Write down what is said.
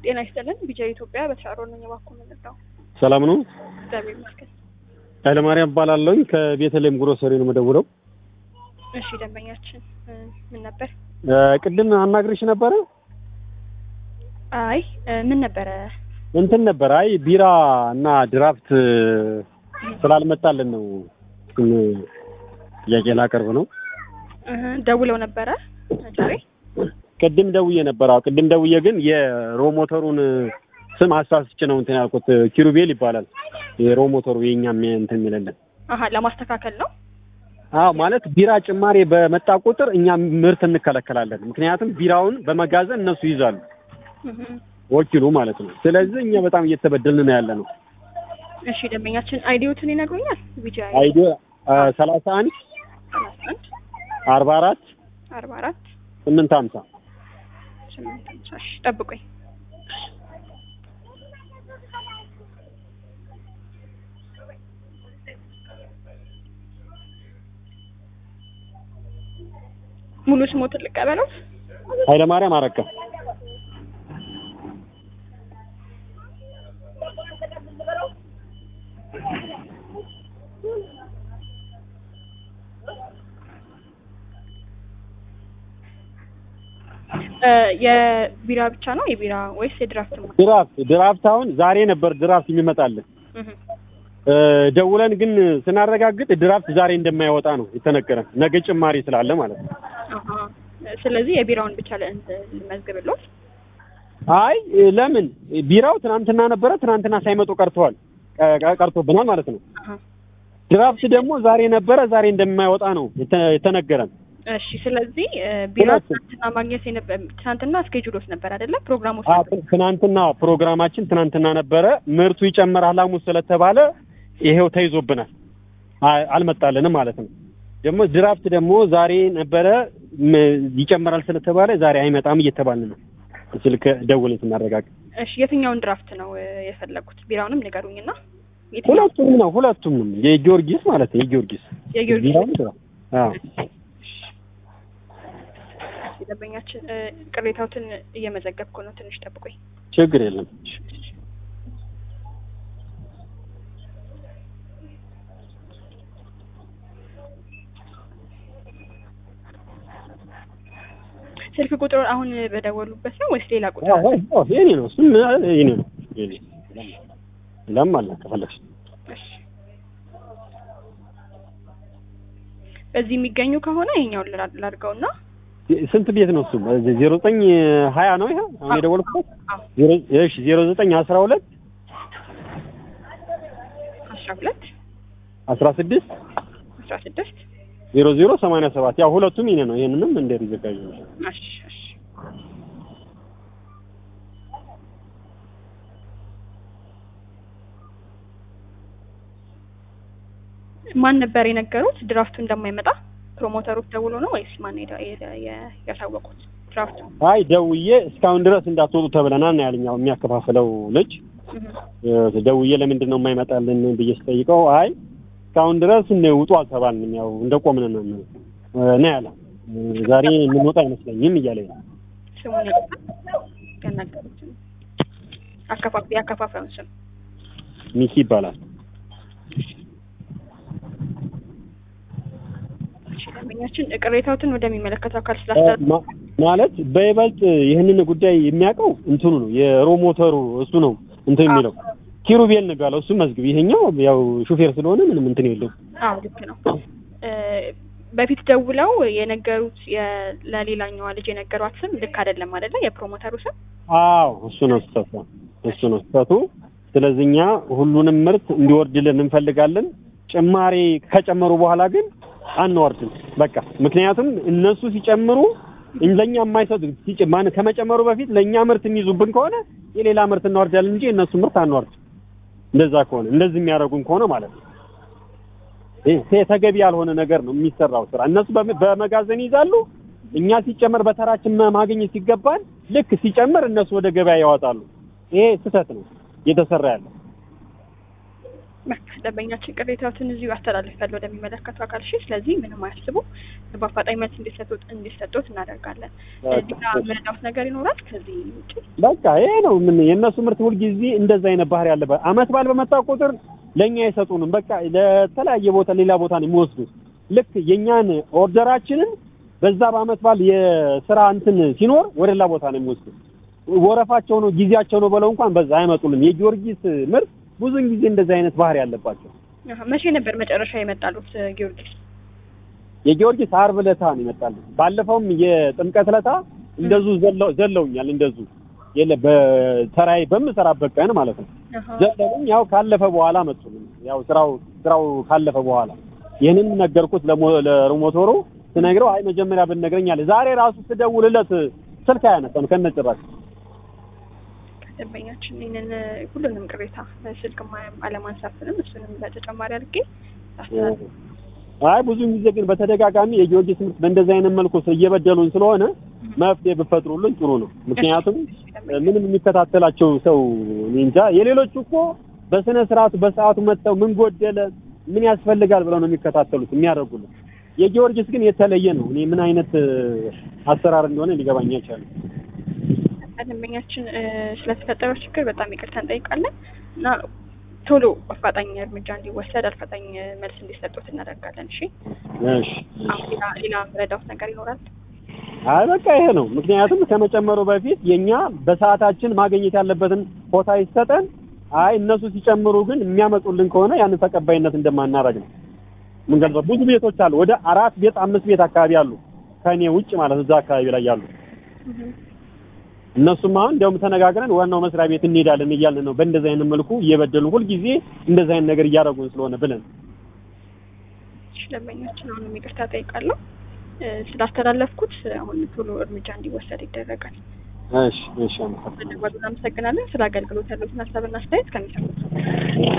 ጤና ይስጥልን ቢጃ ኢትዮጵያ በተሻሮ ነው የባኩ ነው። ሰላም ነው። እግዚአብሔር ይመስገን። ኃይለማርያም እባላለሁ ከቤተልሔም ግሮሰሪ ነው የምደውለው። እሺ ደንበኛችን ምን ነበር? ቅድም አናግርሽ ነበረ? አይ ምን ነበረ? እንትን ነበር። አይ ቢራ እና ድራፍት ስላልመጣልን ነው ጥያቄ ላቀርብ ነው። ደውለው ነበረ ዛሬ? ቅድም ደውዬ ነበር። አዎ ቅድም ደውዬ ግን የሮሞተሩን ስም አሳስቼ ነው እንትን ያልኩት። ኪሩቤል ይባላል የሮሞተሩ የኛም እንትን የሚለልን። ለማስተካከል ነው። አዎ ማለት ቢራ ጭማሪ በመጣ ቁጥር እኛ ምርት እንከለከላለን። ምክንያቱም ቢራውን በመጋዘን እነሱ ይዛሉ ወኪሉ ማለት ነው። ስለዚህ እኛ በጣም እየተበደልን ነው ያለነው። እሺ ደንበኛችን አይዲዎትን ይነግሩኛል? ቢጃ አይዲ 31 44 850 እሺ ጠብቁኝ። ሙሉ ስሞትን ልቀበለው? ኃይለማርያም አረካ። የቢራ ብቻ ነው የቢራ ወይስ የድራፍት ነው? ድራፍት አሁን ዛሬ ነበር ድራፍት የሚመጣልን። ደውለን ግን ስናረጋግጥ ድራፍት ዛሬ እንደማይወጣ ነው የተነገረን። ነገ ጭማሪ ስላለ ማለት ነው። ስለዚህ የቢራውን ብቻ ልመዝግብልዎት? አይ ለምን ቢራው ትናንትና ነበረ፣ ትናንትና ሳይመጡ ቀርቶብናል ማለት ነው። ድራፍት ደግሞ ዛሬ ነበረ፣ ዛሬ እንደማይወጣ ነው የተነገረን። እሺ ስለዚህ ቢራ ትናንትና ማግኘት ትናንትና ስኬጁሎስ ነበር አይደለ? ፕሮግራሞች ትናንትና ፕሮግራማችን ትናንትና ነበረ። ምርቱ ይጨምራል ሐሙስ ስለተባለ ይሄው ተይዞብናል፣ አልመጣልንም ማለት ነው። ደግሞ ድራፍት ደግሞ ዛሬ ነበረ ይጨምራል ስለተባለ ዛሬ አይመጣም እየተባልን ነው። ስልክ ደውለን እናረጋግጥ። እሺ የትኛውን ድራፍት ነው የፈለጉት? ቢራውንም ንገሩኝና። ሁለቱም ነው የጊዮርጊስ ማለት ነው። የጊዮርጊስ አዎ። ደንበኛችን ቅሬታዎትን እየመዘገብኩ ነው፣ ትንሽ ጠብቁኝ። ችግር የለም። ስልክ ቁጥሩ አሁን በደወሉበት ነው ወይስ ሌላ ቁጥር? አዎ የኔ ነው። የኔ ነው። ለምን አለ ከፈለግሽ። እሺ በዚህ የሚገኙ ከሆነ ይሄኛውን ላድርገውና ስንት ቤት ነው እሱ? 0920 ነው ይሄ አሁን የደወልኩት? እሺ 0912 16 0087 ያው ሁለቱም ይሄ ነው። ይሄንንም እንደ ሪዘጋጅ ነው። እሺ ማን ነበር የነገሩት ድራፍቱ እንደማይመጣ? ፕሮሞተሮች ደውሎ ነው ወይስ ማን ያሳወቁት? ድራፍቱ አይ ደውዬ እስካሁን ድረስ እንዳትወጡ ተብለናል ነው ያለኝ። ያው የሚያከፋፍለው ልጅ ደውዬ ለምንድን ነው የማይመጣልን ብዬ ስጠይቀው አይ እስካሁን ድረስ ውጡ አልተባልንም፣ ያው እንደቆምን ነው ያለ። ዛሬ የምንወጣ አይመስለኝም እያለኝ ነው። ስሙን ያናገሩት አከፋፋዩን ስም ሚኪ ይባላል። ደንበኛችን ቅሬታዎትን ወደሚመለከተው አካል ስላስተላለፈ ማለት በይበልጥ ይህንን ጉዳይ የሚያውቀው እንትኑ ነው የሮሞተሩ እሱ ነው እንትን የሚለው ኪሩቤል ነው ያለው። እሱ መዝግብ። ይሄኛው ያው ሹፌር ስለሆነ ምንም እንትን የለውም። አዎ ልክ ነው። በፊት ደውለው የነገሩት ለሌላኛዋ ልጅ የነገሯት ስም ልክ አይደለም አይደለ? የፕሮሞተሩ ስም አዎ እሱ ነው ስህተቱ። ስለዚህ እኛ ሁሉንም ምርት እንዲወርድልን እንፈልጋለን። ጭማሪ ከጨመሩ በኋላ ግን አንወርድም በቃ። ምክንያቱም እነሱ ሲጨምሩ ለኛ የማይሰጡ ከመጨመሩ በፊት ለኛ ምርት የሚይዙብን ከሆነ የሌላ ምርት እናወርዳለን እንጂ እነሱ ምርት አንወርድ። እንደዛ ከሆነ እንደዚህ የሚያደርጉን ከሆነ ማለት ነው ይሄ ተገቢ ያልሆነ ነገር ነው የሚሰራው ስራ። እነሱ በመጋዘን ይዛሉ፣ እኛ ሲጨመር በተራችን ማግኘት ሲገባን ልክ ሲጨምር እነሱ ወደ ገበያ ያወጣሉ። ይሄ ስህተት ነው እየተሰራ ያለው። ደንበኛችን ቅሬታዎትን እዚሁ አስተላልፋለሁ ወደሚመለከተው አካል። እሺ፣ ስለዚህ ምንም አያስቡ፣ በአፋጣኝ መልስ እንዲሰጡት እናደርጋለን። ሌላ ምንዳውት ነገር ይኖራል ከዚህ ውጪ? በቃ ይሄ ነው። ምን የእነሱ ምርት ሁልጊዜ እንደዛ አይነት ባህሪ ያለበት። አመት በዓል በመጣ ቁጥር ለኛ አይሰጡንም። በቃ ለተለያየ ቦታ ሌላ ቦታ ነው የሚወስዱት። ልክ የኛን ኦርደራችንን በዛ በአመት በዓል የስራ እንትን ሲኖር ወደ ሌላ ቦታ ነው የሚወስዱት። ወረፋቸው ነው ጊዜያቸው ነው ብለው እንኳን በዛ አይመጡልም። የጊዮርጊስ ምርት ብዙን ጊዜ እንደዚህ አይነት ባህሪ ያለባቸው። መቼ ነበር መጨረሻ የመጣሉት ጊዮርጊስ? የጊዮርጊስ ዓርብ ዕለት ነው የመጣሉት። ባለፈውም የጥምቀት ዕለት እንደዚሁ ዘለውኛል። እንደዚሁ የለ በተራይ በምሰራበት ቀን ማለት ነው ዘለውኝ። ያው ካለፈ በኋላ መጡልኝ። ያው ስራው ካለፈ በኋላ ይሄንን ነገርኩት ለሮሞቶሮ ስነግረው አይ መጀመሪያ ብንነግረኝ አለ። ዛሬ ራሱ ስደውልለት ስልክ አያነሳም ከነጭራሽ። ደንበኛችን ይሄንን ሁሉንም ቅሬታ በስልክ አለማንሳትንም እሱንም በተጨማሪ አድርጌ አይ ብዙን ጊዜ ግን በተደጋጋሚ የጊዮርጊስ ምርት በእንደዚህ አይነት መልኩ እየበደሉን ስለሆነ መፍትሄ ብፈጥሩልን ጥሩ ነው። ምክንያቱም ምንም የሚከታተላቸው ሰው እንጃ። የሌሎቹ እኮ በስነ ስርዓቱ በሰዓቱ መጥተው ምን ጎደለ ምን ያስፈልጋል ብለው ነው የሚከታተሉት የሚያደርጉልን። የጊዮርጊስ ግን የተለየ ነው። እኔ ምን አይነት አሰራር እንደሆነ ሊገባኝ አይቻልም። ደንበኛችን ስለተፈጠረው ችግር በጣም ይቅርታ እንጠይቃለን እና ቶሎ አፋጣኝ እርምጃ እንዲወሰድ አፋጣኝ መልስ እንዲሰጡት እናደርጋለን። እሺ ሌላ ምረዳውት ነገር ይኖራል? አይ በቃ ይሄ ነው። ምክንያቱም ከመጨመሩ በፊት የኛ በሰዓታችን ማግኘት ያለበትን ቦታ ይሰጠን። አይ እነሱ ሲጨምሩ ግን የሚያመጡልን ከሆነ ያን ተቀባይነት እንደማናረግ ነው። ምን ገልጸው ብዙ ቤቶች አሉ። ወደ 4 ቤት 5 ቤት አካባቢ አሉ ከኔ ውጭ ማለት እዛ አካባቢ ላይ ያሉ። እነሱም አሁን እንደውም ተነጋግረን ዋናው መስሪያ ቤት እንሄዳለን እያልን ነው። በእንደዚህ አይነት መልኩ እየበደሉ ሁሉ ጊዜ እንደዚህ አይነት ነገር እያደረጉን ስለሆነ ብለን ደንበኛችን አሁን ይቅርታ ጠይቃለሁ ስላስተላለፍኩት። አሁን ቶሎ እርምጃ እንዲወሰድ ይደረጋል። እሺ አመሰግናለሁ። ስለ አገልግሎት ያለውን ሀሳብና አስተያየት ከሚሰጡት